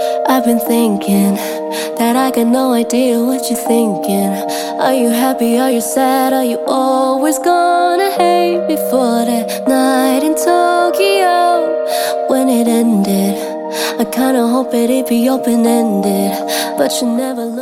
I've been thinking that I got no idea what you're thinking. Are you happy? Are you sad? Are you always gonna hate me for that night in Tokyo when it ended? I kinda hope it'd be open-ended, but you never